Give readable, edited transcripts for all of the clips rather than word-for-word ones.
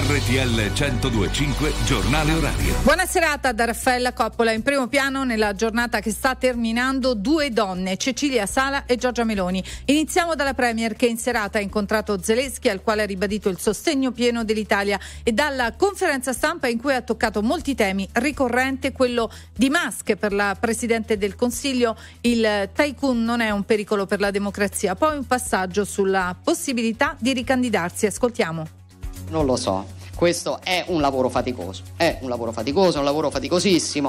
RTL 102.5 Giornale Orario. Buona serata da Raffaella Coppola. In primo piano nella giornata che sta terminando due donne, Cecilia Sala e Giorgia Meloni. Iniziamo dalla Premier che in serata ha incontrato Zelensky, al quale ha ribadito il sostegno pieno dell'Italia, e dalla conferenza stampa in cui ha toccato molti temi, ricorrente quello di Musk. Per la Presidente del Consiglio il tycoon non è un pericolo per la democrazia. Poi un passaggio sulla possibilità di ricandidarsi. Ascoltiamo. Non lo so, questo è un lavoro faticoso, un lavoro faticosissimo,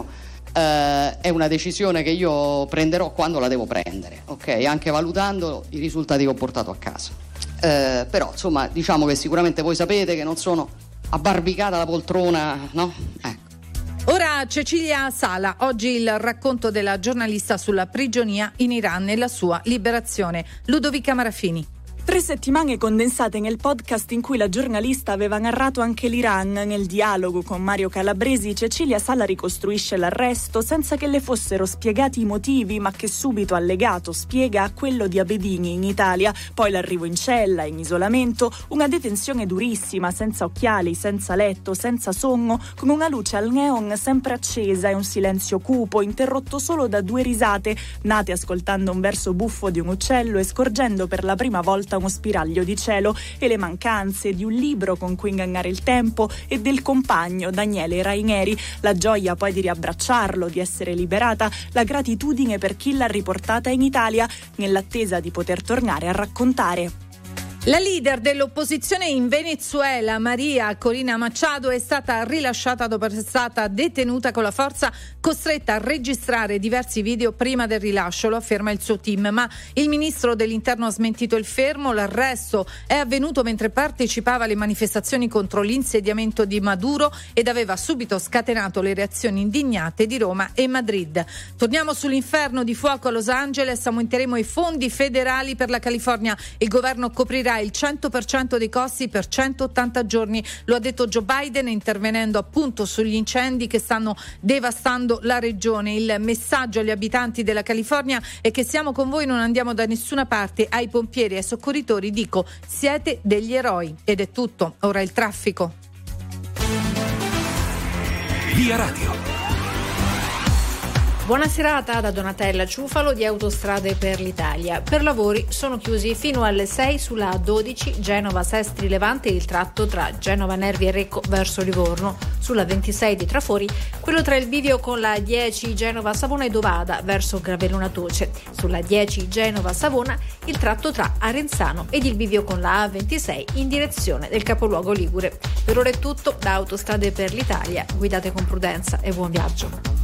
è una decisione che io prenderò quando la devo prendere, ok? Anche valutando i risultati che ho portato a casa. Però insomma, diciamo che sicuramente voi sapete che non sono abbarbicata alla poltrona, no? Ora Cecilia Sala, oggi il racconto della giornalista sulla prigionia in Iran e la sua liberazione. Ludovica Marafini. 3 settimane condensate nel podcast in cui la giornalista aveva narrato anche l'Iran. Nel dialogo con Mario Calabresi, Cecilia Sala ricostruisce l'arresto senza che le fossero spiegati i motivi, ma che subito allegato spiega a quello di Abedini in Italia. Poi l'arrivo in cella, in isolamento, una detenzione durissima, senza occhiali, senza letto, senza sonno, con una luce al neon sempre accesa e un silenzio cupo, interrotto solo da 2 risate, nate ascoltando un verso buffo di un uccello e scorgendo per la prima volta uno spiraglio di cielo, e le mancanze di un libro con cui ingannare il tempo e del compagno Daniele Raineri, la gioia poi di riabbracciarlo, di essere liberata, la gratitudine per chi l'ha riportata in Italia, nell'attesa di poter tornare a raccontare. La leader dell'opposizione in Venezuela, Maria Corina Machado, è stata rilasciata dopo essere stata detenuta con la forza, costretta a registrare diversi video prima del rilascio, lo afferma il suo team. Ma il ministro dell'Interno ha smentito il fermo. L'arresto è avvenuto mentre partecipava alle manifestazioni contro l'insediamento di Maduro ed aveva subito scatenato le reazioni indignate di Roma e Madrid. Torniamo sull'inferno di fuoco a Los Angeles. Aumenteremo i fondi federali per la California. Il governo coprirà il 100% dei costi per 180 giorni, lo ha detto Joe Biden, intervenendo appunto sugli incendi che stanno devastando la regione. Il messaggio agli abitanti della California è che siamo con voi, non andiamo da nessuna parte. Ai pompieri e ai soccorritori dico: siete degli eroi. Ed è tutto, ora il traffico. Via Radio. Buona serata da Donatella Ciufalo di Autostrade per l'Italia. Per lavori sono chiusi fino alle 6 sulla A12 Genova-Sestri Levante il tratto tra Genova Nervi e Recco verso Livorno, sulla 26 di Trafori quello tra il bivio con la 10 Genova-Savona e Dovada verso Gravellona Toce, sulla 10 Genova-Savona il tratto tra Arenzano ed il bivio con la A26 in direzione del capoluogo ligure. Per ora è tutto da Autostrade per l'Italia, guidate con prudenza e buon viaggio.